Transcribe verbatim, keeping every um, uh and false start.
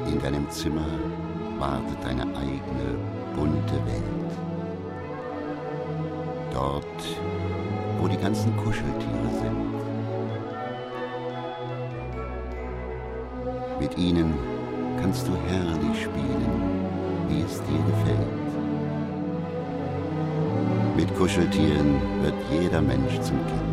In deinem Zimmer wartet deine eigene bunte Welt. Dort, wo die ganzen Kuscheltiere sind. Mit ihnen kannst du herrlich spielen, wie es dir gefällt. Mit Kuscheltieren wird jeder Mensch zum Kind.